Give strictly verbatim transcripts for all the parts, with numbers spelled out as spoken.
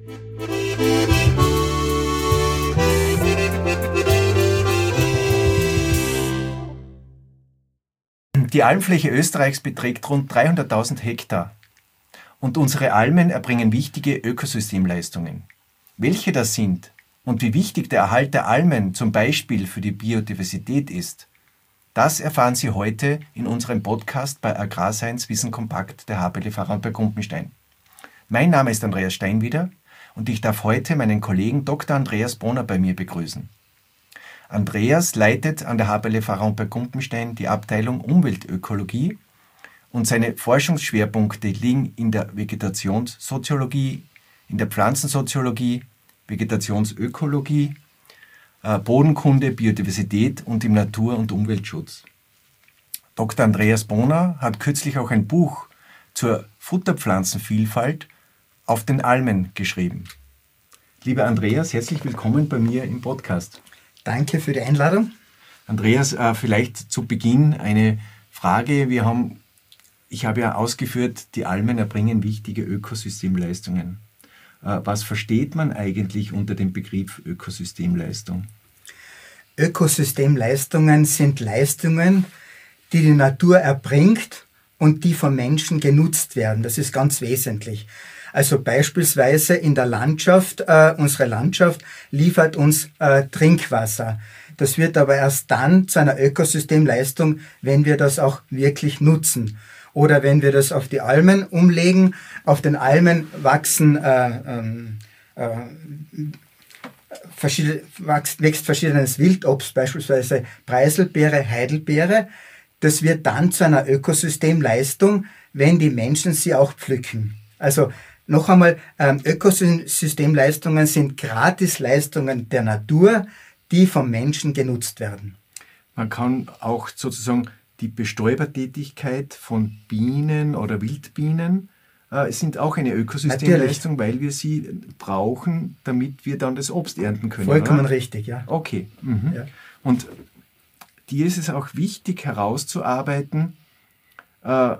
Die Almfläche Österreichs beträgt rund dreihunderttausend Hektar und unsere Almen erbringen wichtige Ökosystemleistungen. Welche das sind und wie wichtig der Erhalt der Almen zum Beispiel für die Biodiversität ist, das erfahren Sie heute in unserem Podcast bei Agrarscience Wissen Kompakt der H P L V Vorarlberg Gumpenstein. Mein Name ist Andreas Steinwieder und ich darf heute meinen Kollegen Doktor Andreas Bohner bei mir begrüßen. Andreas leitet an der H P L V Vorarlberg Gumpenstein die Abteilung Umweltökologie und seine Forschungsschwerpunkte liegen in der Vegetationssoziologie, in der Pflanzensoziologie, Vegetationsökologie, äh, Bodenkunde, Biodiversität und im Natur- und Umweltschutz. Doktor Andreas Bohner hat kürzlich auch ein Buch zur Futterpflanzenvielfalt auf den Almen geschrieben. Lieber Andreas, herzlich willkommen bei mir im Podcast. Danke für die Einladung. Andreas, äh, vielleicht zu Beginn eine Frage. Wir haben, ich habe ja ausgeführt, die Almen erbringen wichtige Ökosystemleistungen. Äh, was versteht man eigentlich unter dem Begriff Ökosystemleistung? Ökosystemleistungen sind Leistungen, die die Natur erbringt und die von Menschen genutzt werden. Das ist ganz wesentlich. Also beispielsweise in der Landschaft, äh, unsere Landschaft liefert uns äh, Trinkwasser. Das wird aber erst dann zu einer Ökosystemleistung, wenn wir das auch wirklich nutzen. Oder wenn wir das auf die Almen umlegen. Auf den Almen wachsen, äh, äh, verschiedene, wächst, wächst verschiedenes Wildobst, beispielsweise Preiselbeere, Heidelbeere. Das wird dann zu einer Ökosystemleistung, wenn die Menschen sie auch pflücken. Also noch einmal, ähm, Ökosystemleistungen sind Gratisleistungen der Natur, die vom Menschen genutzt werden. Man kann auch sozusagen die Bestäubertätigkeit von Bienen oder Wildbienen äh, sind auch eine Ökosystemleistung, weil wir sie brauchen, damit wir dann das Obst ernten können. Vollkommen oder? Richtig, ja. Okay. Mhm. Ja. Und dir ist es auch wichtig herauszuarbeiten, äh,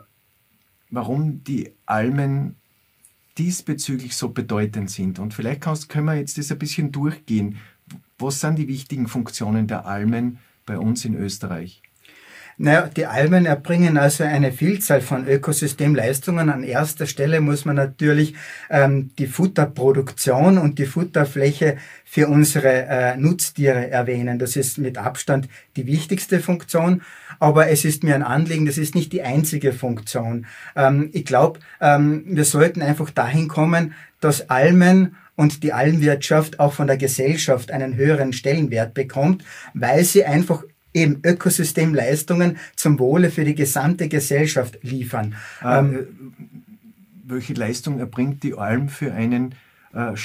warum die Almen diesbezüglich so bedeutend sind. Und vielleicht kannst, können wir jetzt das ein bisschen durchgehen. Was sind die wichtigen Funktionen der Almen bei uns in Österreich? Naja, die Almen erbringen also eine Vielzahl von Ökosystemleistungen. An erster Stelle muss man natürlich ähm, die Futterproduktion und die Futterfläche für unsere äh, Nutztiere erwähnen. Das ist mit Abstand die wichtigste Funktion, aber es ist mir ein Anliegen, das ist nicht die einzige Funktion. Ähm, ich glaube, ähm, wir sollten einfach dahin kommen, dass Almen und die Almwirtschaft auch von der Gesellschaft einen höheren Stellenwert bekommt, weil sie einfach eben Ökosystemleistungen zum Wohle für die gesamte Gesellschaft liefern. Äh, ähm, welche Leistung erbringt die Alm für einen äh,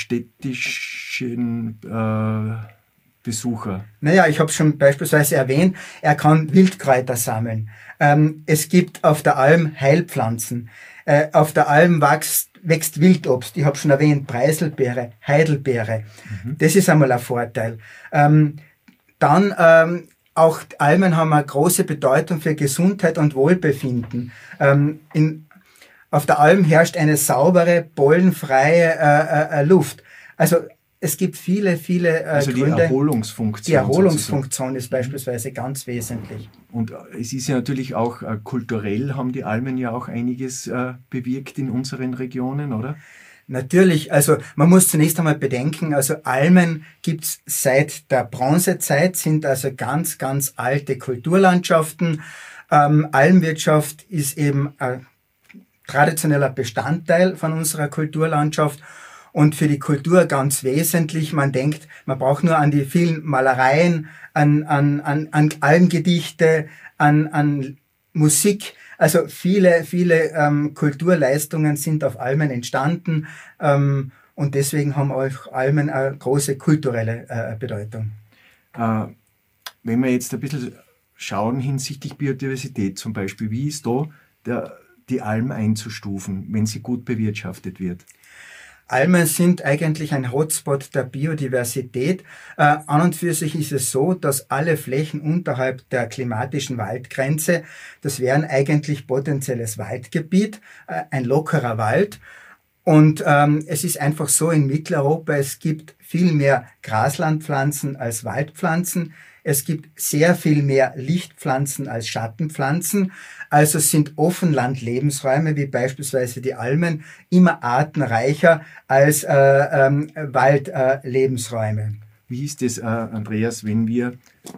städtischen äh, Besucher? Naja, ich habe schon beispielsweise erwähnt, er kann Wildkräuter sammeln. Ähm, es gibt auf der Alm Heilpflanzen. Äh, auf der Alm wächst, wächst Wildobst. Ich habe schon erwähnt, Preiselbeere, Heidelbeere. Mhm. Das ist einmal ein Vorteil. Ähm, dann ähm, Auch Almen haben eine große Bedeutung für Gesundheit und Wohlbefinden. Ähm, in, auf der Alm herrscht eine saubere, pollenfreie äh, äh, Luft. Also es gibt viele, viele äh, also die Gründe. Erholungsfunktion. Die Erholungsfunktion sozusagen ist beispielsweise ganz wesentlich. Und es ist ja natürlich auch äh, kulturell, haben die Almen ja auch einiges äh, bewirkt in unseren Regionen, oder? Natürlich, also man muss zunächst einmal bedenken, also Almen gibt's seit der Bronzezeit, sind also ganz, ganz alte Kulturlandschaften. Ähm, Almwirtschaft ist eben ein traditioneller Bestandteil von unserer Kulturlandschaft und für die Kultur ganz wesentlich. Man denkt, man braucht nur an die vielen Malereien, an, an, an, an Almgedichte, an, an Musik. Also viele, viele ähm, Kulturleistungen sind auf Almen entstanden ähm, und deswegen haben auch Almen eine große kulturelle äh, Bedeutung. Äh, wenn wir jetzt ein bisschen schauen hinsichtlich Biodiversität zum Beispiel, wie ist da der, die Alm einzustufen, wenn sie gut bewirtschaftet wird? Almen sind eigentlich ein Hotspot der Biodiversität. Äh, an und für sich ist es so, dass alle Flächen unterhalb der klimatischen Waldgrenze, das wären eigentlich potenzielles Waldgebiet, äh, ein lockerer Wald. Und ähm, es ist einfach so in Mitteleuropa, es gibt viel mehr Graslandpflanzen als Waldpflanzen. Es gibt sehr viel mehr Lichtpflanzen als Schattenpflanzen. Also sind Offenland-Lebensräume, wie beispielsweise die Almen, immer artenreicher als äh, ähm, Wald-Lebensräume. Äh, wie ist es, äh, Andreas, wenn wir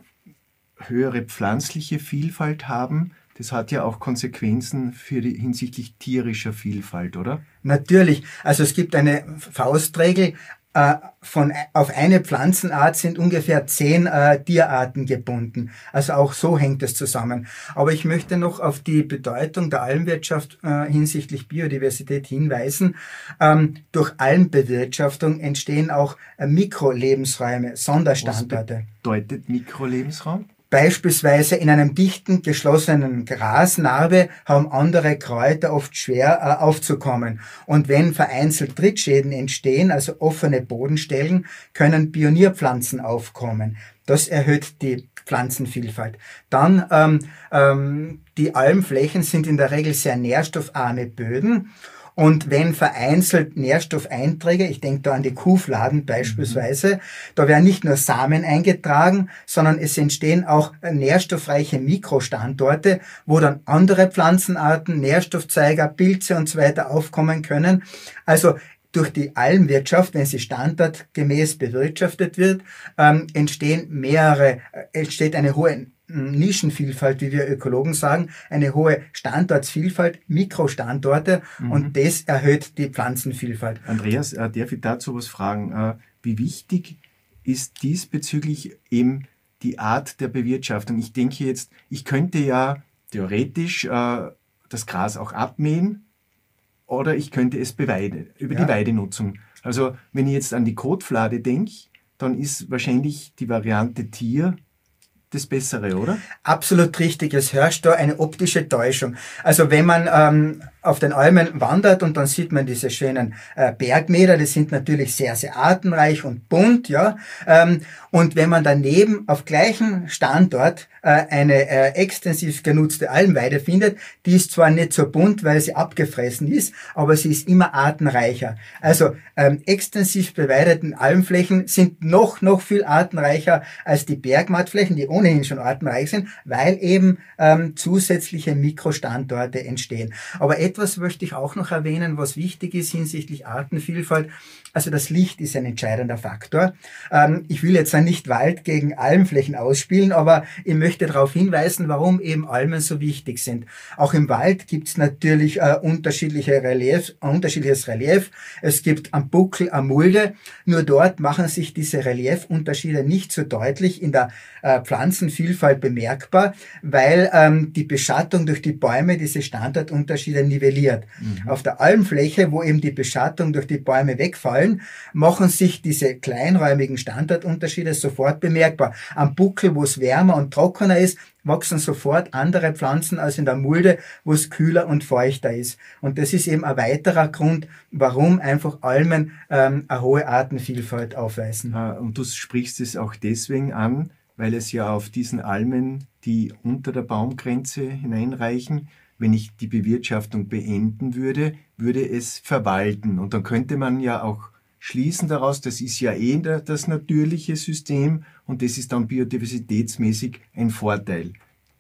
höhere pflanzliche Vielfalt haben? Das hat ja auch Konsequenzen für die, hinsichtlich tierischer Vielfalt, oder? Natürlich. Also es gibt eine Faustregel, äh, von, auf eine Pflanzenart sind ungefähr zehn äh, Tierarten gebunden. Also auch so hängt es zusammen. Aber ich möchte noch auf die Bedeutung der Almwirtschaft äh, hinsichtlich Biodiversität hinweisen. Ähm, durch Almbewirtschaftung entstehen auch äh, Mikrolebensräume, Sonderstandorte. Was bedeutet Mikrolebensraum? Beispielsweise in einem dichten, geschlossenen Grasnarbe haben andere Kräuter oft schwer äh, aufzukommen. Und wenn vereinzelt Trittschäden entstehen, also offene Bodenstellen, können Pionierpflanzen aufkommen. Das erhöht die Pflanzenvielfalt. Dann ähm, ähm, die Almflächen sind in der Regel sehr nährstoffarme Böden. Und wenn vereinzelt Nährstoffeinträge, ich denke da an die Kuhfladen beispielsweise, mhm. da werden nicht nur Samen eingetragen, sondern es entstehen auch nährstoffreiche Mikrostandorte, wo dann andere Pflanzenarten, Nährstoffzeiger, Pilze und so weiter aufkommen können. Also durch die Almwirtschaft, wenn sie standardgemäß bewirtschaftet wird, ähm, entstehen mehrere, entsteht eine hohe Nischenvielfalt, wie wir Ökologen sagen, eine hohe Standortsvielfalt, Mikrostandorte mhm. und das erhöht die Pflanzenvielfalt. Andreas, äh, darf ich dazu was fragen? Äh, wie wichtig ist diesbezüglich eben die Art der Bewirtschaftung? Ich denke jetzt, ich könnte ja theoretisch äh, das Gras auch abmähen oder ich könnte es beweiden, über ja. die Weidenutzung. Also wenn ich jetzt an die Kotflade denke, dann ist wahrscheinlich die Variante Tier das Bessere, oder? Absolut richtig. Es herrscht da eine optische Täuschung. Also wenn man ähm, auf den Almen wandert und dann sieht man diese schönen äh, Bergmäler, die sind natürlich sehr, sehr artenreich und bunt, ja. Ähm, und wenn man daneben auf gleichem Standort äh, eine äh, extensiv genutzte Almweide findet, die ist zwar nicht so bunt, weil sie abgefressen ist, aber sie ist immer artenreicher. Also ähm, extensiv beweideten Almflächen sind noch, noch viel artenreicher als die Bergmattflächen, die ohnehin schon artenreich sind, weil eben ähm, zusätzliche Mikrostandorte entstehen. Aber etwas möchte ich auch noch erwähnen, was wichtig ist hinsichtlich Artenvielfalt. Also das Licht ist ein entscheidender Faktor. Ähm, ich will jetzt nicht Wald gegen Almflächen ausspielen, aber ich möchte darauf hinweisen, warum eben Almen so wichtig sind. Auch im Wald gibt es natürlich äh, unterschiedliche Relief, unterschiedliches Relief. Es gibt am Buckel, am Mulde. Nur dort machen sich diese Reliefunterschiede nicht so deutlich in der äh, Pflanzenvielfalt bemerkbar, weil ähm, die Beschattung durch die Bäume diese Standortunterschiede nivelliert. Mhm. Auf der Almfläche, wo eben die Beschattung durch die Bäume wegfällt, machen sich diese kleinräumigen Standortunterschiede sofort bemerkbar. Am Buckel, wo es wärmer und trockener ist, wachsen sofort andere Pflanzen als in der Mulde, wo es kühler und feuchter ist. Und das ist eben ein weiterer Grund, warum einfach Almen ähm, eine hohe Artenvielfalt aufweisen. Und du sprichst es auch deswegen an, weil es ja auf diesen Almen, die unter der Baumgrenze hineinreichen, wenn ich die Bewirtschaftung beenden würde, würde es verwalten. Und dann könnte man ja auch schließen daraus, das ist ja eh das natürliche System und das ist dann biodiversitätsmäßig ein Vorteil.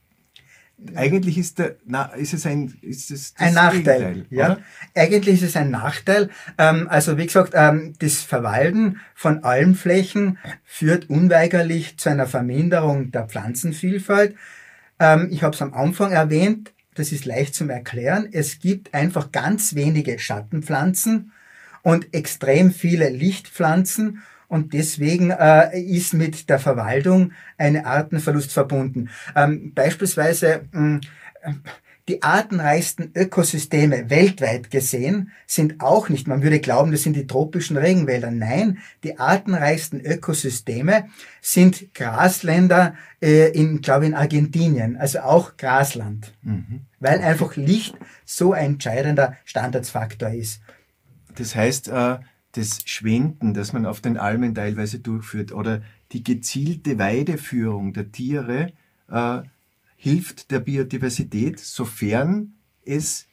Eigentlich ist, der, na, ist es ein, ist es das ein Nachteil. Ja, oder? Eigentlich ist es ein Nachteil. Ähm, also wie gesagt, ähm, das Verwalten von Almflächen führt unweigerlich zu einer Verminderung der Pflanzenvielfalt. Ähm, ich habe es am Anfang erwähnt, das ist leicht zum Erklären. Es gibt einfach ganz wenige Schattenpflanzen und extrem viele Lichtpflanzen und deswegen äh, ist mit der Verwaltung ein Artenverlust verbunden. Ähm, beispielsweise mh, die artenreichsten Ökosysteme weltweit gesehen sind auch nicht, man würde glauben, das sind die tropischen Regenwälder. Nein, die artenreichsten Ökosysteme sind Grasländer äh, in, glaube ich, in Argentinien, also auch Grasland, mhm. weil okay. einfach Licht so ein entscheidender Standortfaktor ist. Das heißt, äh, das Schwenden, das man auf den Almen teilweise durchführt oder die gezielte Weideführung der Tiere, äh, hilft der Biodiversität, sofern es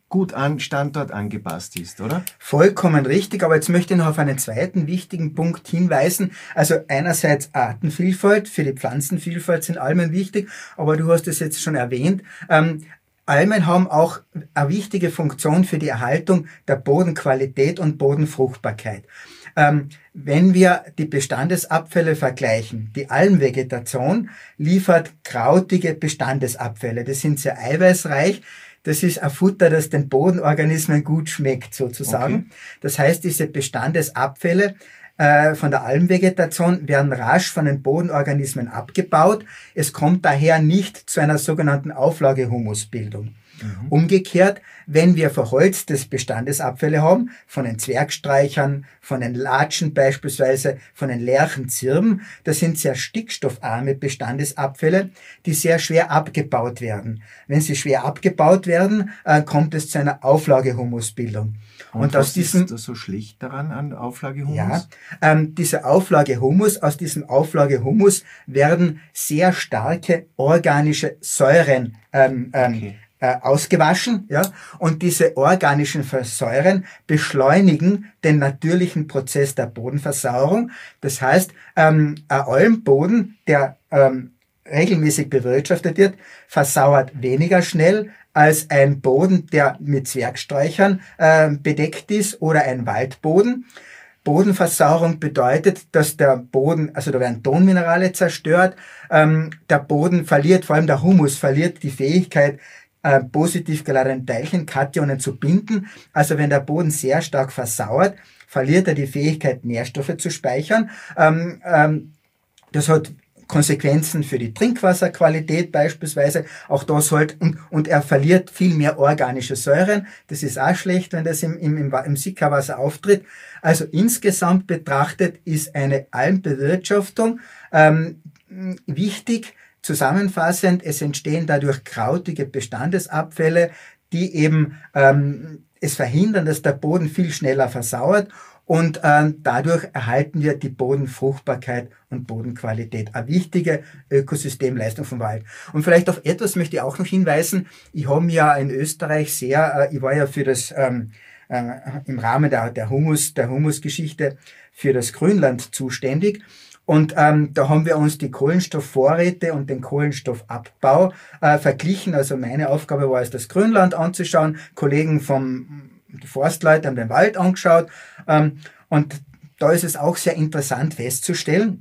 gut an Standort angepasst ist, oder? Vollkommen richtig, aber jetzt möchte ich noch auf einen zweiten wichtigen Punkt hinweisen. Also einerseits Artenvielfalt, für die Pflanzenvielfalt sind Almen wichtig, aber du hast es jetzt schon erwähnt. Ähm, Almen haben auch eine wichtige Funktion für die Erhaltung der Bodenqualität und Bodenfruchtbarkeit. Ähm, wenn wir die Bestandesabfälle vergleichen, die Almvegetation liefert krautige Bestandesabfälle. Das sind sehr eiweißreich. Das ist ein Futter, das den Bodenorganismen gut schmeckt, sozusagen. Okay. Das heißt, diese Bestandesabfälle äh, von der Almvegetation werden rasch von den Bodenorganismen abgebaut. Es kommt daher nicht zu einer sogenannten Auflagehumusbildung. Mhm. Umgekehrt, wenn wir verholzte Bestandesabfälle haben, von den Zwergstreichern, von den Latschen beispielsweise, von den Lärchenzirben, das sind sehr stickstoffarme Bestandesabfälle, die sehr schwer abgebaut werden. Wenn sie schwer abgebaut werden, äh, kommt es zu einer Auflagehumusbildung. Und, Und was aus diesem, ist so schlecht daran an Auflagehumus? Ja, ähm, dieser Auflagehumus, aus diesem Auflagehumus werden sehr starke organische Säuren ähm, okay. äh, ausgewaschen, ja, und diese organischen Säuren beschleunigen den natürlichen Prozess der Bodenversauerung. Das heißt, ähm, ein Almboden, der ähm, regelmäßig bewirtschaftet wird, versauert weniger schnell als ein Boden, der mit Zwergsträuchern äh, bedeckt ist, oder ein Waldboden. Bodenversauerung bedeutet, dass der Boden, also da werden Tonminerale zerstört, ähm, der Boden verliert, vor allem der Humus verliert die Fähigkeit, äh, positiv geladene Teilchen, Kationen zu binden. Also wenn der Boden sehr stark versauert, verliert er die Fähigkeit, Nährstoffe zu speichern. Ähm, ähm, das hat Konsequenzen für die Trinkwasserqualität beispielsweise. Auch das halt, und, und er verliert viel mehr organische Säuren. Das ist auch schlecht, wenn das im, im, im, im Sickerwasser auftritt. Also insgesamt betrachtet ist eine Almbewirtschaftung ähm, wichtig. Zusammenfassend, es entstehen dadurch krautige Bestandesabfälle, die eben ähm, es verhindern, dass der Boden viel schneller versauert. Und äh, dadurch erhalten wir die Bodenfruchtbarkeit und Bodenqualität. Eine wichtige Ökosystemleistung vom Wald. Und vielleicht auf etwas möchte ich auch noch hinweisen. Ich habe ja in Österreich sehr, äh, ich war ja für das, ähm, äh, im Rahmen der, der Humus, der Humusgeschichte für das Grünland zuständig. Und ähm, da haben wir uns die Kohlenstoffvorräte und den Kohlenstoffabbau äh, verglichen. Also meine Aufgabe war es, das Grünland anzuschauen. Kollegen vom Die Forstleute haben den Wald angeschaut, ähm, und da ist es auch sehr interessant festzustellen,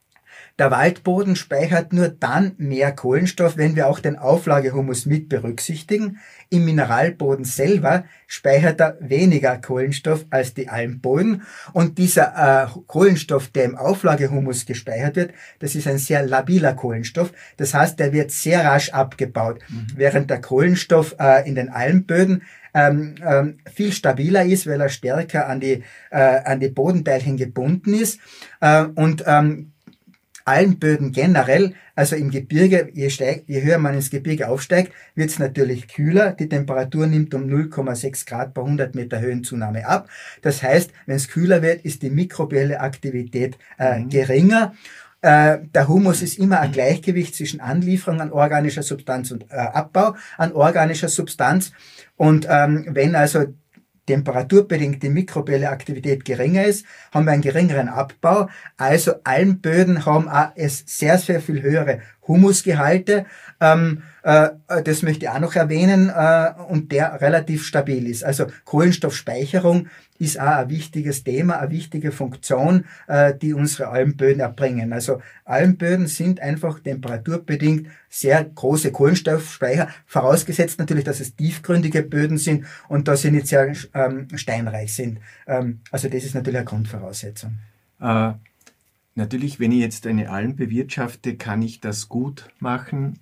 der Waldboden speichert nur dann mehr Kohlenstoff, wenn wir auch den Auflagehumus mit berücksichtigen. Im Mineralboden selber speichert er weniger Kohlenstoff als die Almböden, und dieser äh, Kohlenstoff, der im Auflagehumus gespeichert wird, das ist ein sehr labiler Kohlenstoff. Das heißt, der wird sehr rasch abgebaut, mhm. während der Kohlenstoff äh, in den Almböden Ähm, ähm, viel stabiler ist, weil er stärker an die, äh, an die Bodenteilchen gebunden ist. Äh, und ähm, Almböden generell, also im Gebirge, je, steig, je höher man ins Gebirge aufsteigt, wird es natürlich kühler. Die Temperatur nimmt um null Komma sechs Grad pro hundert Meter Höhenzunahme ab. Das heißt, wenn es kühler wird, ist die mikrobielle Aktivität äh, mhm. geringer. Äh, der Humus ist immer ein Gleichgewicht zwischen Anlieferung an organischer Substanz und äh, Abbau an organischer Substanz. Und ähm, wenn also temperaturbedingt die mikrobielle Aktivität geringer ist, haben wir einen geringeren Abbau. Also Almböden haben auch sehr, sehr viel höhere Humusgehalte. Ähm, äh, das möchte ich auch noch erwähnen, äh, und der relativ stabil ist. Also Kohlenstoffspeicherung ist auch ein wichtiges Thema, eine wichtige Funktion, äh, die unsere Almböden erbringen. Also Almböden sind einfach temperaturbedingt sehr große Kohlenstoffspeicher, vorausgesetzt natürlich, dass es tiefgründige Böden sind und dass sie nicht sehr ähm, steinreich sind. Ähm, also das ist natürlich eine Grundvoraussetzung. Äh, natürlich, wenn ich jetzt eine Alm bewirtschafte, kann ich das gut machen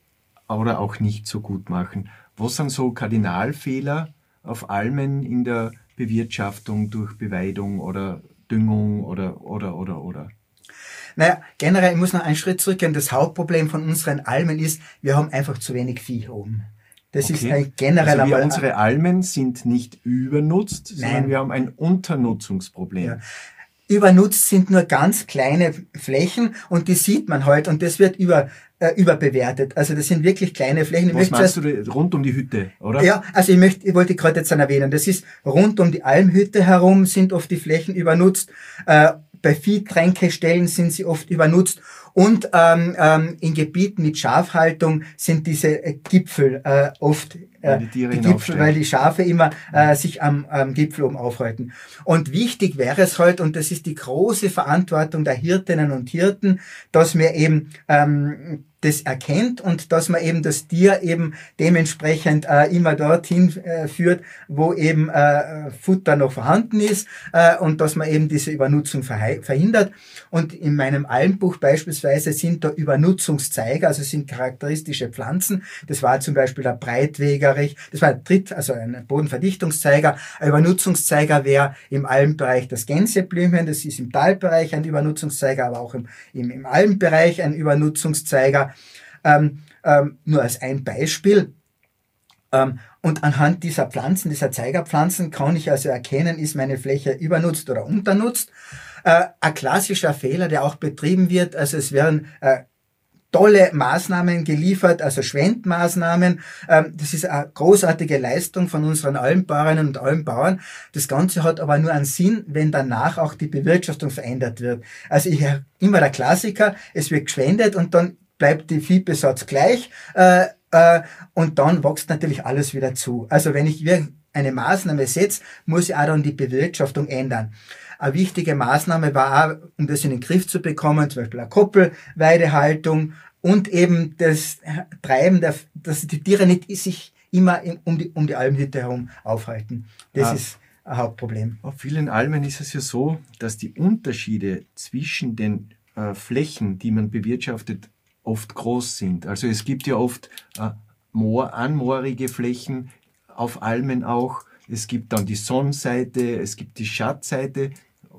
oder auch nicht so gut machen. Was sind so Kardinalfehler auf Almen in der Bewirtschaftung durch Beweidung oder Düngung oder, oder, oder, oder? Naja, generell, ich muss noch einen Schritt zurückgehen. Das Hauptproblem von unseren Almen ist, wir haben einfach zu wenig Vieh oben. Das okay. ist ein generell. Also wir, unsere Almen sind nicht übernutzt, Nein. sondern wir haben ein Unternutzungsproblem. Ja. übernutzt sind nur ganz kleine Flächen und die sieht man halt und das wird über äh, überbewertet. Also das sind wirklich kleine Flächen. Ich Was meinst zuerst, du da, rund um die Hütte, oder? Ja, also ich möchte, ich wollte gerade jetzt dann erwähnen, das ist rund um die Almhütte herum sind oft die Flächen übernutzt. Äh, bei Viehtränkestellen sind sie oft übernutzt. Und ähm, ähm, in Gebieten mit Schafhaltung sind diese äh, Gipfel äh, oft äh, die, Tiere die Gipfel, weil die Schafe immer äh, sich am, am Gipfel oben aufhalten. Und wichtig wäre es halt, und das ist die große Verantwortung der Hirtinnen und Hirten, dass wir eben ähm, das erkennt und dass man eben das Tier eben dementsprechend äh, immer dorthin äh, führt, wo eben äh, Futter noch vorhanden ist äh, und dass man eben diese Übernutzung verhindert. Und in meinem Almbuch beispielsweise sind da Übernutzungszeiger, also sind charakteristische Pflanzen. Das war zum Beispiel der Breitwegerich, das war ein Tritt, also ein Bodenverdichtungszeiger. Ein Übernutzungszeiger wäre im Almbereich das Gänseblümchen, das ist im Talbereich ein Übernutzungszeiger, aber auch im, im, im Almbereich ein Übernutzungszeiger. Ähm, ähm, nur als ein Beispiel. Ähm, und anhand dieser Pflanzen, dieser Zeigerpflanzen, kann ich also erkennen, ist meine Fläche übernutzt oder unternutzt. Äh, ein klassischer Fehler, der auch betrieben wird, also es werden äh, tolle Maßnahmen geliefert, also Schwendmaßnahmen. Ähm, das ist eine großartige Leistung von unseren Almbauerinnen und Almbauern. Das Ganze hat aber nur einen Sinn, wenn danach auch die Bewirtschaftung verändert wird. Also ich immer der Klassiker, es wird geschwendet und dann bleibt die Viehbesatz gleich äh, äh, und dann wächst natürlich alles wieder zu. Also wenn ich eine Maßnahme setze, muss ich auch dann die Bewirtschaftung ändern. Eine wichtige Maßnahme war auch, um das in den Griff zu bekommen, zum Beispiel eine Koppelweidehaltung und eben das Treiben, der, dass die Tiere nicht sich immer um die, um die Almhütte herum aufhalten. Das ah. ist ein Hauptproblem. Auf vielen Almen ist es ja so, dass die Unterschiede zwischen den äh, Flächen, die man bewirtschaftet, oft groß sind. Also es gibt ja oft äh, Moor, anmoorige Flächen, auf Almen auch. Es gibt dann die Sonnenseite, es gibt die Schattseite.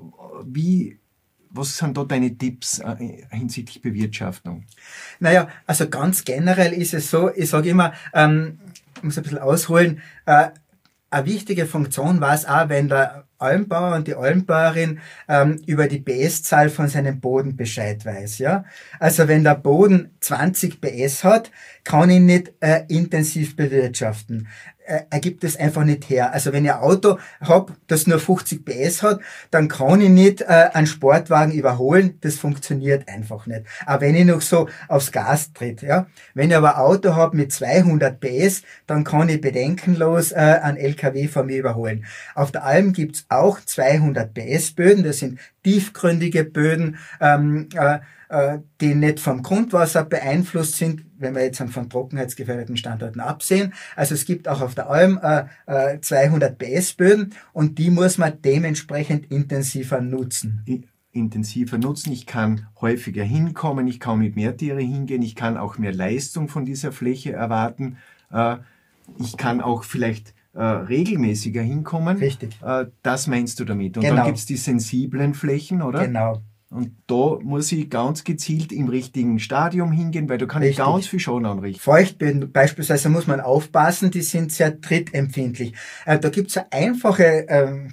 Wie, was sind da deine Tipps äh, hinsichtlich Bewirtschaftung? Naja, also ganz generell ist es so, ich sage immer, ähm, ich muss ein bisschen ausholen, äh, eine wichtige Funktion war es auch, wenn der Almbauer und die Almbauerin ähm, über die B S-Zahl von seinem Boden Bescheid weiß. Ja? Also wenn der Boden zwanzig B S hat, kann ich nicht äh, intensiv bewirtschaften. Äh, er gibt es einfach nicht her. Also wenn ich ein Auto habe, das nur fünfzig B S hat, dann kann ich nicht äh, einen Sportwagen überholen. Das funktioniert einfach nicht. Aber wenn ich noch so aufs Gas tritt. Ja? Wenn ich aber ein Auto habe mit zweihundert B S, dann kann ich bedenkenlos äh, einen L K W von mir überholen. Auf der Alm gibt's auch zweihundert B S Böden. Das sind tiefgründige Böden, ähm, äh, äh, die nicht vom Grundwasser beeinflusst sind, wenn wir jetzt von trockenheitsgefährdeten Standorten absehen. Also es gibt auch auf der Alm äh, äh, zweihundert B S Böden und die muss man dementsprechend intensiver nutzen. Intensiver nutzen. Ich kann häufiger hinkommen, ich kann mit mehr Tiere hingehen, ich kann auch mehr Leistung von dieser Fläche erwarten. Äh, ich kann auch vielleicht äh, regelmäßiger hinkommen. Richtig. Äh, das meinst du damit. Und genau. Dann gibt's die sensiblen Flächen, oder? Genau. Und da muss ich ganz gezielt im richtigen Stadium hingehen, weil da kann Richtig. ich ganz viel Schaden anrichten. Feuchtböden beispielsweise muss man aufpassen, die sind sehr trittempfindlich. Äh, da gibt's eine einfache, ähm,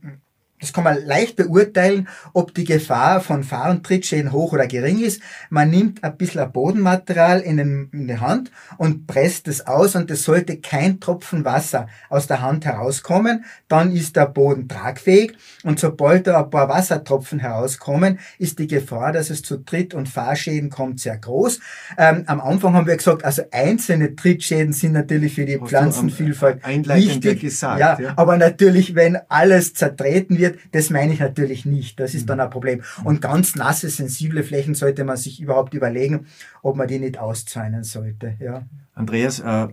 das kann man leicht beurteilen, ob die Gefahr von Fahr- und Trittschäden hoch oder gering ist. Man nimmt ein bisschen Bodenmaterial in, den, in die Hand und presst es aus und es sollte kein Tropfen Wasser aus der Hand herauskommen. Dann ist der Boden tragfähig und sobald da ein paar Wassertropfen herauskommen, ist die Gefahr, dass es zu Tritt- und Fahrschäden kommt, sehr groß. Ähm, am Anfang haben wir gesagt, also einzelne Trittschäden sind natürlich für die Hast Pflanzenvielfalt wichtig. Gesagt, ja, ja, aber natürlich, wenn alles zertreten wird, das meine ich natürlich nicht. Das ist dann ein Problem. Und ganz nasse, sensible Flächen sollte man sich überhaupt überlegen, ob man die nicht auszäunen sollte. Ja. Andreas, äh,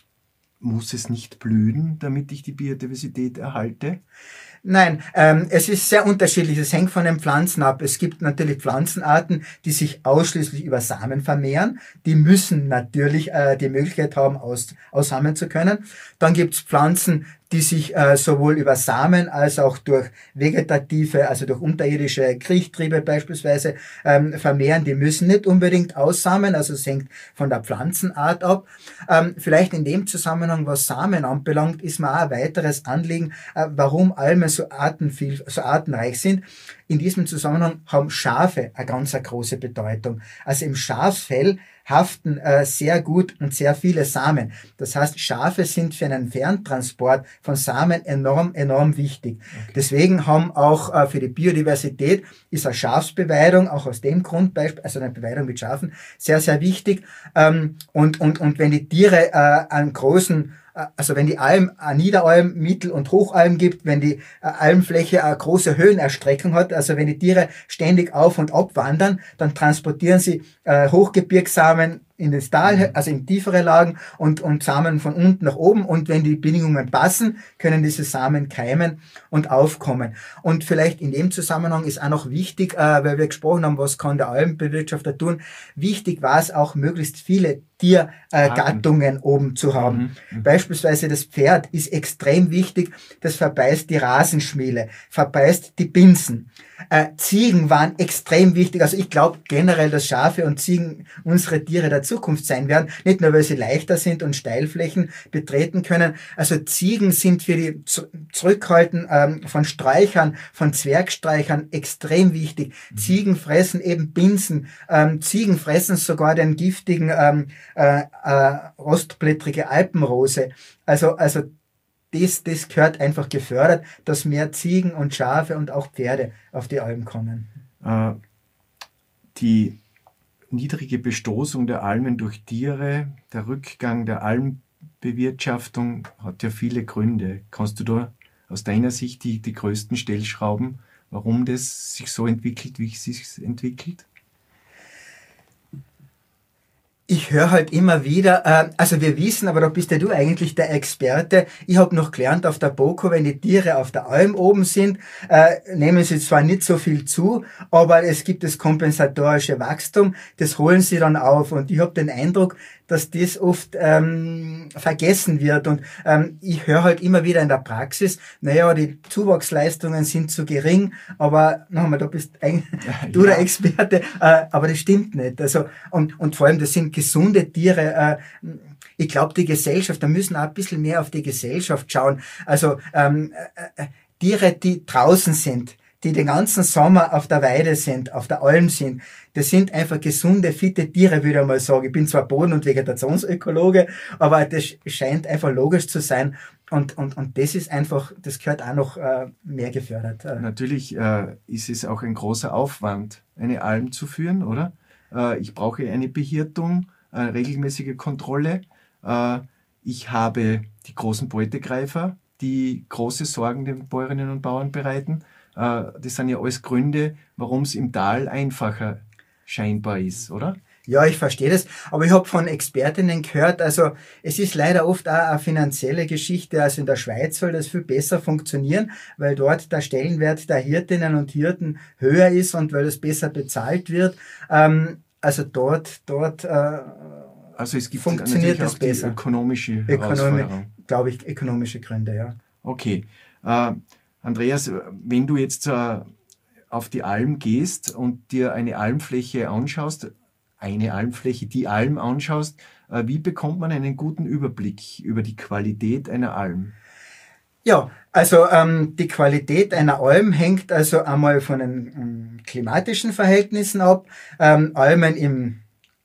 muss es nicht blühen, damit ich die Biodiversität erhalte? Nein, ähm, es ist sehr unterschiedlich. Es hängt von den Pflanzen ab. Es gibt natürlich Pflanzenarten, die sich ausschließlich über Samen vermehren. Die müssen natürlich äh, die Möglichkeit haben, aus, aussamen zu können. Dann gibt es Pflanzen, die sich äh, sowohl über Samen als auch durch vegetative, also durch unterirdische Kriechtriebe beispielsweise ähm, vermehren. Die müssen nicht unbedingt aussamen, also es hängt von der Pflanzenart ab. Ähm, vielleicht in dem Zusammenhang, was Samen anbelangt, ist mir auch ein weiteres Anliegen, äh, warum Almen so artenviel, so artenreich sind. In diesem Zusammenhang haben Schafe eine ganz eine große Bedeutung. Also im Schafsfell haften äh, sehr gut und sehr viele Samen. Das heißt, Schafe sind für einen Ferntransport von Samen enorm, enorm wichtig. Okay. Deswegen haben auch äh, für die Biodiversität ist eine Schafsbeweidung, auch aus dem Grund, also eine Beweidung mit Schafen, sehr, sehr wichtig. Ähm, und, und, und wenn die Tiere äh, einen großen Also wenn die Alm eine Niederalm, Mittel- und Hochalm gibt, wenn die Almfläche eine große Höhenerstreckung hat, also wenn die Tiere ständig auf und ab wandern, dann transportieren sie äh, Hochgebirgssamen in das Tal, also in tiefere Lagen und, und Samen von unten nach oben. Und wenn die Bedingungen passen, können diese Samen keimen und aufkommen. Und vielleicht in dem Zusammenhang ist auch noch wichtig, äh, weil wir gesprochen haben, was kann der Almbewirtschafter tun, wichtig war es auch, möglichst viele Tiergattungen äh, oben zu haben. Mhm. Beispielsweise das Pferd ist extrem wichtig, das verbeißt die Rasenschmiele, verbeißt die Binsen. Äh, Ziegen waren extrem wichtig, also ich glaube generell, dass Schafe und Ziegen unsere Tiere der Zukunft sein werden, nicht nur, weil sie leichter sind und Steilflächen betreten können. Also Ziegen sind für die Zurückhalten ähm, von Sträuchern, von Zwergsträuchern extrem wichtig. Mhm. Ziegen fressen eben Binsen, ähm, Ziegen fressen sogar den giftigen ähm, äh, äh, rostblättrige Alpenrose. Also, also das, das gehört einfach gefördert, dass mehr Ziegen und Schafe und auch Pferde auf die Alm kommen. Äh, die niedrige Bestoßung der Almen durch Tiere, der Rückgang der Almbewirtschaftung hat ja viele Gründe. Kannst du da aus deiner Sicht die, die größten Stellschrauben, warum das sich so entwickelt, wie es sich entwickelt? Ich höre halt immer wieder, äh, also wir wissen, aber da bist ja du eigentlich der Experte. Ich habe noch gelernt auf der BOKU, wenn die Tiere auf der Alm oben sind, äh, nehmen sie zwar nicht so viel zu, aber es gibt das kompensatorische Wachstum, das holen sie dann auf. Und ich habe den Eindruck, dass das oft ähm, vergessen wird. Und ähm, ich höre halt immer wieder in der Praxis, naja, die Zuwachsleistungen sind zu gering, aber nochmal, da bist eigentlich ja, du der Experte, äh, aber das stimmt nicht. Also und, und vor allem, das sind gesunde Tiere. Äh, ich glaube, die Gesellschaft, da müssen auch ein bisschen mehr auf die Gesellschaft schauen. Also ähm, äh, Tiere, die draußen sind, die den ganzen Sommer auf der Weide sind, auf der Alm sind, das sind einfach gesunde, fitte Tiere, würde ich mal sagen. Ich bin zwar Boden- und Vegetationsökologe, aber das scheint einfach logisch zu sein. Und, und, und das ist einfach, das gehört auch noch äh, mehr gefördert. Natürlich äh, ist es auch ein großer Aufwand, eine Alm zu führen, oder? Äh, ich brauche eine Behirtung, äh, regelmäßige Kontrolle. Äh, ich habe die großen Beutegreifer, die große Sorgen den Bäuerinnen und Bauern bereiten. Das sind ja alles Gründe, warum es im Tal einfacher scheinbar ist, oder? Ja, ich verstehe das, aber ich habe von Expertinnen gehört, also es ist leider oft auch eine finanzielle Geschichte, also in der Schweiz soll das viel besser funktionieren, weil dort der Stellenwert der Hirtinnen und Hirten höher ist und weil es besser bezahlt wird. Ähm, also dort, dort äh, also es gibt funktioniert natürlich das auch besser. Die ökonomische Ökonomi Herausforderung. Glaube ich, ökonomische Gründe, ja. Okay. Äh, Andreas, wenn du jetzt äh, auf die Alm gehst und dir eine Almfläche anschaust, eine Almfläche, die Alm anschaust, äh, wie bekommt man einen guten Überblick über die Qualität einer Alm? Ja, also ähm, die Qualität einer Alm hängt also einmal von den ähm, klimatischen Verhältnissen ab. Ähm, Almen im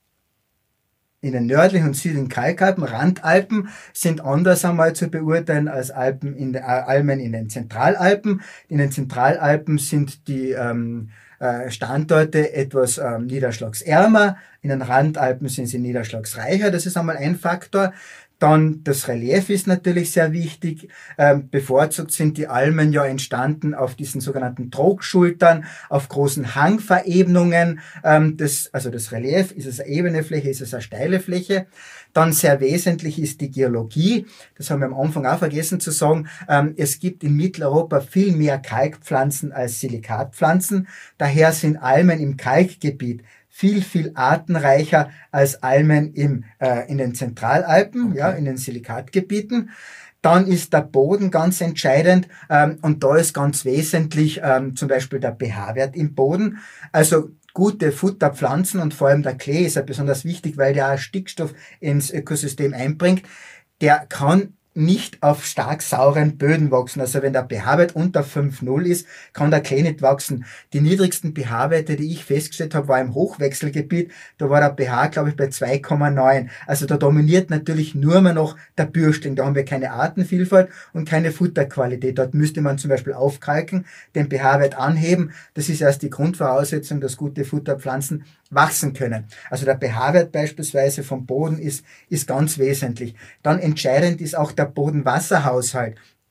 in den nördlichen und südlichen Kalkalpen, Randalpen, sind anders einmal zu beurteilen als Alpen in den, äh, Almen in den Zentralalpen. In den Zentralalpen sind die ähm, äh, Standorte etwas ähm, niederschlagsärmer, in den Randalpen sind sie niederschlagsreicher, das ist einmal ein Faktor. Dann das Relief ist natürlich sehr wichtig. Ähm, bevorzugt sind die Almen ja entstanden auf diesen sogenannten Trogschultern, auf großen Hangverebnungen. Ähm, das, also das Relief, ist es eine ebene Fläche, ist es eine steile Fläche. Dann sehr wesentlich ist die Geologie. Das haben wir am Anfang auch vergessen zu sagen. Ähm, es gibt in Mitteleuropa viel mehr Kalkpflanzen als Silikatpflanzen. Daher sind Almen im Kalkgebiet viel, viel artenreicher als Almen im, äh, in den Zentralalpen, okay. ja, in den Silikatgebieten. Dann ist der Boden ganz entscheidend ähm, und da ist ganz wesentlich ähm, zum Beispiel der pH-Wert im Boden. Also gute Futterpflanzen und vor allem der Klee ist ja besonders wichtig, weil der auch Stickstoff ins Ökosystem einbringt. Der kann nicht auf stark sauren Böden wachsen. Also wenn der pH-Wert unter fünf Komma null ist, kann der Klee nicht wachsen. Die niedrigsten pH-Werte, die ich festgestellt habe, war im Hochwechselgebiet. Da war der pH, glaube ich, bei zwei Komma neun. Also da dominiert natürlich nur mehr noch der Bürstling. Da haben wir keine Artenvielfalt und keine Futterqualität. Dort müsste man zum Beispiel aufkalken, den pH-Wert anheben. Das ist erst die Grundvoraussetzung, dass gute Futterpflanzen wachsen können. Also der pH-Wert beispielsweise vom Boden ist, ist ganz wesentlich. Dann entscheidend ist auch der Boden-Wasser-Haushalt.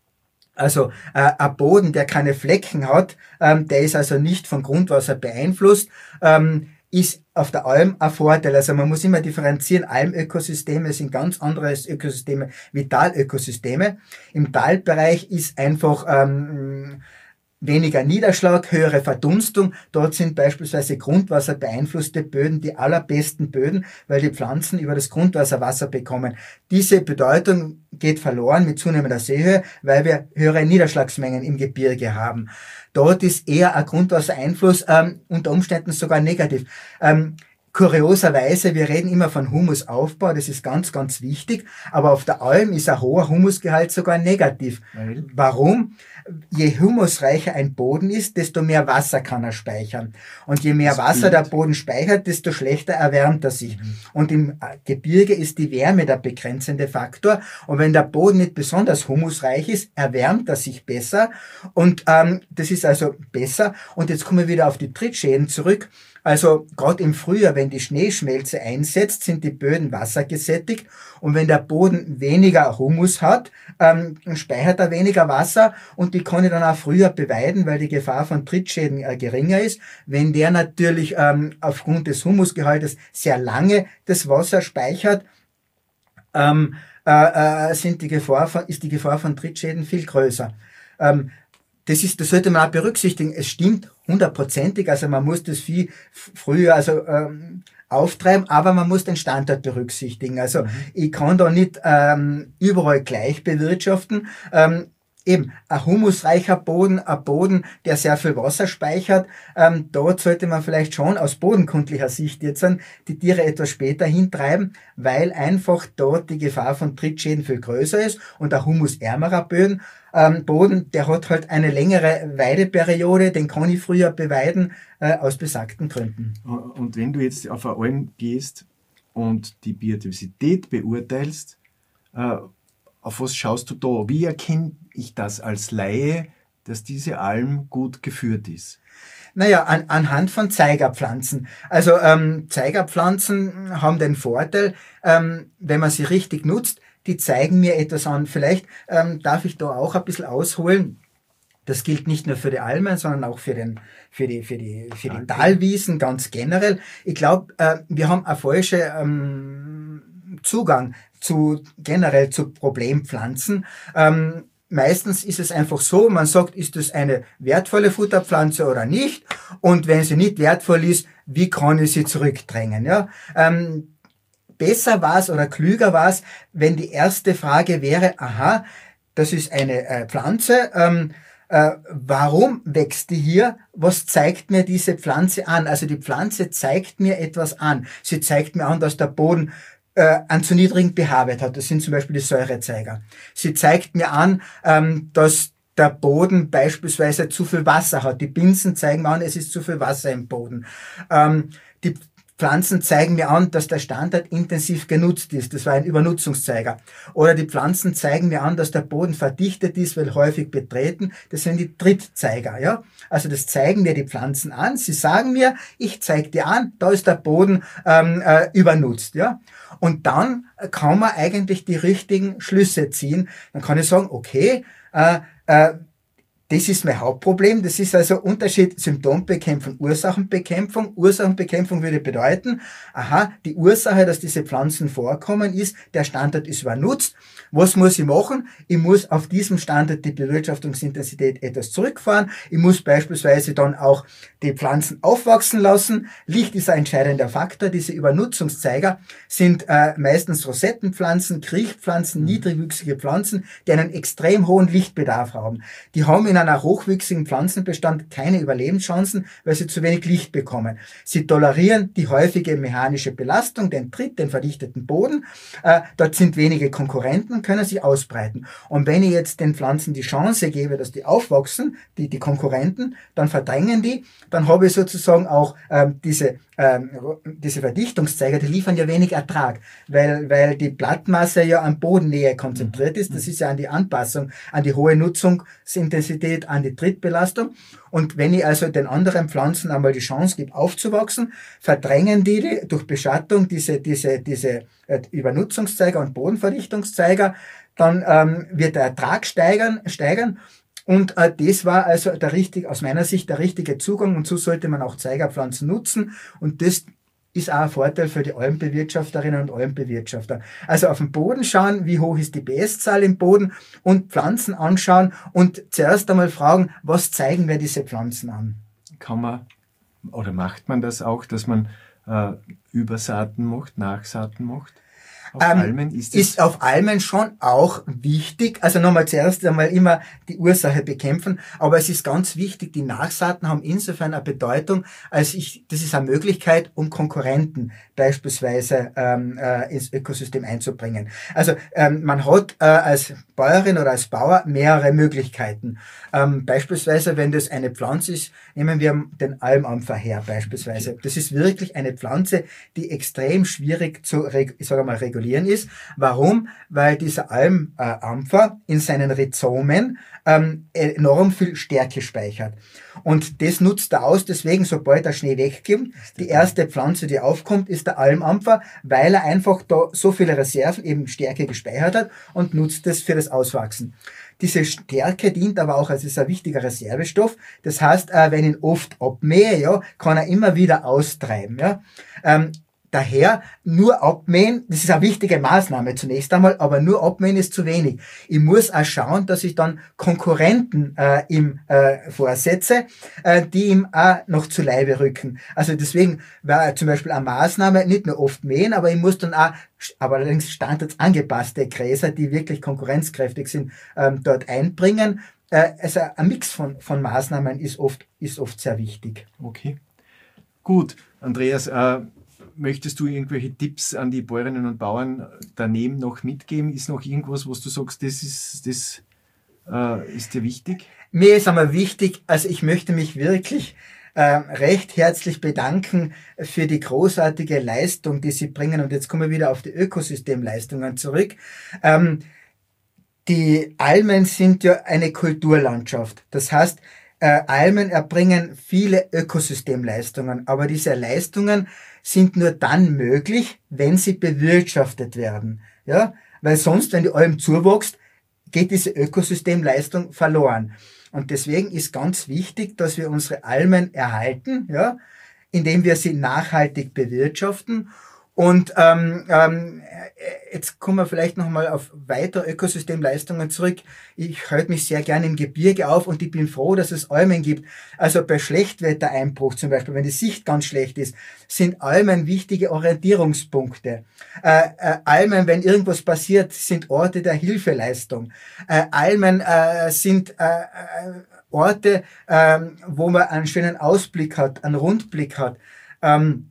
Also äh, ein Boden, der keine Flecken hat, ähm, der ist also nicht vom Grundwasser beeinflusst, ähm, ist auf der Alm ein Vorteil. Also man muss immer differenzieren. Almökosysteme sind ganz andere Ökosysteme wie Talökosysteme. Im Talbereich ist einfach ähm, weniger Niederschlag, höhere Verdunstung. Dort sind beispielsweise Grundwasser beeinflusste Böden die allerbesten Böden, weil die Pflanzen über das Grundwasser Wasser bekommen. Diese Bedeutung geht verloren mit zunehmender Seehöhe, weil wir höhere Niederschlagsmengen im Gebirge haben. Dort ist eher ein Grundwassereinfluss ähm, unter Umständen sogar negativ. Ähm, Kurioserweise, wir reden immer von Humusaufbau, das ist ganz, ganz wichtig, aber auf der Alm ist ein hoher Humusgehalt sogar negativ. Weil? Warum? Je humusreicher ein Boden ist, desto mehr Wasser kann er speichern. Und je mehr das Wasser der Boden speichert, desto schlechter erwärmt er sich. Mhm. Und im Gebirge ist die Wärme der begrenzende Faktor. Und wenn der Boden nicht besonders humusreich ist, erwärmt er sich besser. Und ähm, das ist also besser. Und jetzt kommen wir wieder auf die Trittschäden zurück. Also gerade im Frühjahr, wenn die Schneeschmelze einsetzt, sind die Böden wassergesättigt. Und wenn der Boden weniger Humus hat, ähm, speichert er weniger Wasser und die kann ich dann auch früher beweiden, weil die Gefahr von Trittschäden äh, geringer ist. Wenn der natürlich ähm, aufgrund des Humusgehaltes sehr lange das Wasser speichert, ähm, äh, äh, sind die Gefahr von, ist die Gefahr von Trittschäden viel größer. Ähm, Das ist, das sollte man auch berücksichtigen. Es stimmt hundertprozentig, also man muss das Vieh früher also ähm, auftreiben, aber man muss den Standort berücksichtigen. Also mhm. ich kann da nicht ähm, überall gleich bewirtschaften. Ähm, Eben, ein humusreicher Boden, ein Boden, der sehr viel Wasser speichert, ähm, dort sollte man vielleicht schon aus bodenkundlicher Sicht jetzt die Tiere etwas später hintreiben, weil einfach dort die Gefahr von Trittschäden viel größer ist und ein humusärmerer Boden, ähm, Boden, der hat halt eine längere Weideperiode, den kann ich früher beweiden, äh, aus besagten Gründen. Und wenn du jetzt auf eine Alm gehst und die Biodiversität beurteilst, äh, auf was schaust du da? Wie erkenne ich das als Laie, dass diese Alm gut geführt ist? Naja, an, anhand von Zeigerpflanzen. Also ähm, Zeigerpflanzen haben den Vorteil, ähm, wenn man sie richtig nutzt, die zeigen mir etwas an. Vielleicht ähm, darf ich da auch ein bisschen ausholen. Das gilt nicht nur für die Almen, sondern auch für den, für die, für die, für die Talwiesen ganz generell. Ich glaube, äh, wir haben eine falsche ähm, Zugang zu generell zu Problempflanzen. Ähm, meistens ist es einfach so, man sagt, ist das eine wertvolle Futterpflanze oder nicht? Und wenn sie nicht wertvoll ist, wie kann ich sie zurückdrängen? Ja? Ähm, besser war es oder klüger war es, wenn die erste Frage wäre, aha, das ist eine äh, Pflanze, ähm, äh, warum wächst die hier? Was zeigt mir diese Pflanze an? Also die Pflanze zeigt mir etwas an. Sie zeigt mir an, dass der Boden äh, einen zu niedrigen pH-Wert hat. Das sind zum Beispiel die Säurezeiger. Sie zeigt mir an, ähm, dass der Boden beispielsweise zu viel Wasser hat. Die Binsen zeigen mir an, es ist zu viel Wasser im Boden. Ähm, die Pflanzen zeigen mir an, dass der Standort intensiv genutzt ist. Das war ein Übernutzungszeiger. Oder die Pflanzen zeigen mir an, dass der Boden verdichtet ist, weil häufig betreten. Das sind die Trittzeiger. Ja? Also das zeigen mir die Pflanzen an. Sie sagen mir, ich zeige dir an, da ist der Boden ähm, äh, übernutzt. Ja? Und dann kann man eigentlich die richtigen Schlüsse ziehen. Dann kann ich sagen, okay, äh, äh, Das ist mein Hauptproblem. Das ist also Unterschied Symptombekämpfung, Ursachenbekämpfung. Ursachenbekämpfung würde bedeuten, aha, die Ursache, dass diese Pflanzen vorkommen, ist, der Standort ist übernutzt. Was muss ich machen? Ich muss auf diesem Standort die Bewirtschaftungsintensität etwas zurückfahren. Ich muss beispielsweise dann auch die Pflanzen aufwachsen lassen. Licht ist ein entscheidender Faktor. Diese Übernutzungszeiger sind äh, meistens Rosettenpflanzen, Kriechpflanzen, niedrigwüchsige Pflanzen, die einen extrem hohen Lichtbedarf haben. Die haben in einer hochwüchsigen Pflanzenbestand keine Überlebenschancen, weil sie zu wenig Licht bekommen. Sie tolerieren die häufige mechanische Belastung, den Tritt, den verdichteten Boden. Äh, dort sind wenige Konkurrenten und können sich ausbreiten. Und wenn ich jetzt den Pflanzen die Chance gebe, dass die aufwachsen, die, die Konkurrenten, dann verdrängen die, dann habe ich sozusagen auch ähm, diese ähm, diese Verdichtungszeiger, die liefern ja wenig Ertrag, weil, weil die Blattmasse ja an Bodennähe konzentriert ist. Das ist ja an die Anpassung, an die hohe Nutzungsintensität, an die Trittbelastung. Und wenn ich also den anderen Pflanzen einmal die Chance gebe, aufzuwachsen, verdrängen die, die durch Beschattung diese, diese, diese äh, Übernutzungszeiger und Bodenverdichtungszeiger, dann ähm, wird der Ertrag steigern, steigern. Und äh, das war also der richtige, aus meiner Sicht der richtige Zugang, und so sollte man auch Zeigerpflanzen nutzen, und das ist auch ein Vorteil für die Almbewirtschafterinnen und Almbewirtschafter. Also auf den Boden schauen, wie hoch ist die P S-Zahl im Boden, und Pflanzen anschauen und zuerst einmal fragen, was zeigen mir diese Pflanzen an? Kann man oder macht man das auch, dass man äh, Übersaaten macht, Nachsaaten macht? Auf Ähm, Almen ist, ist auf Almen schon auch wichtig. Also nochmal zuerst einmal immer die Ursache bekämpfen. Aber es ist ganz wichtig, die Nachsaaten haben insofern eine Bedeutung, als ich, das ist eine Möglichkeit, um Konkurrenten beispielsweise ähm, äh, ins Ökosystem einzubringen. Also ähm, man hat äh, als Bäuerin oder als Bauer mehrere Möglichkeiten. Ähm, beispielsweise, wenn das eine Pflanze ist, nehmen wir den Almampfer her beispielsweise. Das ist wirklich eine Pflanze, die extrem schwierig zu, ich sage mal, regulieren ist. Warum? Weil dieser Almampfer in seinen Rhizomen ähm, enorm viel Stärke speichert. Und das nutzt er aus, deswegen, sobald der Schnee wegkommt, die erste Pflanze, die aufkommt, ist der Almampfer, weil er einfach da so viele Reserven, eben Stärke gespeichert hat, und nutzt das für das Auswachsen. Diese Stärke dient aber auch als ist ein wichtiger Reservestoff. Das heißt, wenn ich ihn oft abmähe, ja, kann er immer wieder austreiben. Ja. Ähm, Daher nur abmähen, das ist eine wichtige Maßnahme zunächst einmal, aber nur abmähen ist zu wenig. Ich muss auch schauen, dass ich dann Konkurrenten äh, ihm äh, vorsetze, äh, die ihm auch noch zu Leibe rücken. Also deswegen wäre zum Beispiel eine Maßnahme, nicht nur oft mähen, aber ich muss dann auch, aber allerdings standardsangepasste Gräser, die wirklich konkurrenzkräftig sind, ähm, dort einbringen. Äh, also ein Mix von, von Maßnahmen ist oft, ist oft sehr wichtig. Okay. Gut, Andreas, äh, möchtest du irgendwelche Tipps an die Bäuerinnen und Bauern daneben noch mitgeben? Ist noch irgendwas, was du sagst, das ist, das äh, ist dir wichtig? Mir ist einmal wichtig, also ich möchte mich wirklich äh, recht herzlich bedanken für die großartige Leistung, die Sie bringen. Und jetzt kommen wir wieder auf die Ökosystemleistungen zurück. Ähm, die Almen sind ja eine Kulturlandschaft. Das heißt, äh, Almen erbringen viele Ökosystemleistungen, aber diese Leistungen sind nur dann möglich, wenn sie bewirtschaftet werden. Ja, weil sonst, wenn die Alm zuwächst, geht diese Ökosystemleistung verloren. Und deswegen ist ganz wichtig, dass wir unsere Almen erhalten, ja, indem wir sie nachhaltig bewirtschaften. Und ähm, ähm, jetzt kommen wir vielleicht nochmal auf weitere Ökosystemleistungen zurück. Ich halte mich sehr gerne im Gebirge auf, und ich bin froh, dass es Almen gibt. Also bei Schlechtwettereinbruch zum Beispiel, wenn die Sicht ganz schlecht ist, sind Almen wichtige Orientierungspunkte. Äh, äh, Almen, wenn irgendwas passiert, sind Orte der Hilfeleistung. Äh, Almen äh, sind äh, äh, Orte, äh, wo man einen schönen Ausblick hat, einen Rundblick hat. Ähm,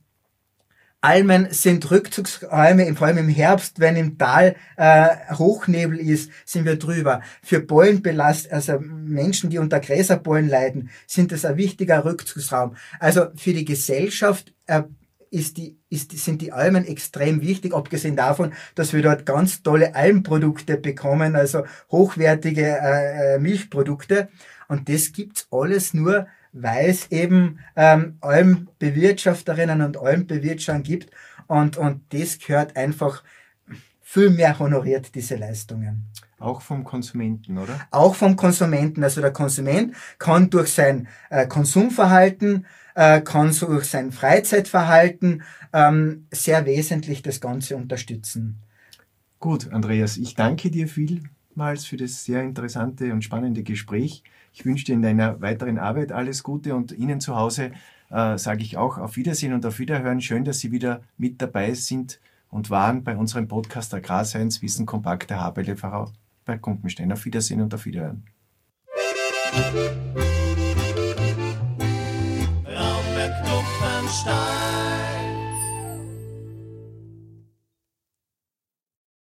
Almen sind Rückzugsräume, vor allem im Herbst, wenn im Tal äh, Hochnebel ist, sind wir drüber. Für Pollenbelast, also Menschen, die unter Gräserpollen leiden, sind das ein wichtiger Rückzugsraum. Also für die Gesellschaft äh, ist die, ist, sind die Almen extrem wichtig, abgesehen davon, dass wir dort ganz tolle Almprodukte bekommen, also hochwertige äh, Milchprodukte. Und das gibt's alles nur, weil es eben ähm, Almbewirtschafterinnen und Almbewirtschafter gibt, und, und das gehört einfach viel mehr honoriert, diese Leistungen. Auch vom Konsumenten, oder? Auch vom Konsumenten. Also der Konsument kann durch sein äh, Konsumverhalten, äh, kann so durch sein Freizeitverhalten ähm, sehr wesentlich das Ganze unterstützen. Gut, Andreas, ich danke dir vielmals für das sehr interessante und spannende Gespräch. Ich wünsche dir in deiner weiteren Arbeit alles Gute und Ihnen zu Hause äh, sage ich auch auf Wiedersehen und auf Wiederhören. Schön, dass Sie wieder mit dabei sind und waren bei unserem Podcast Agrarscience Wissen kompakt der H B L V bei Kumpenstein. Auf Wiedersehen und auf Wiederhören. Raumberg Kumpenstein.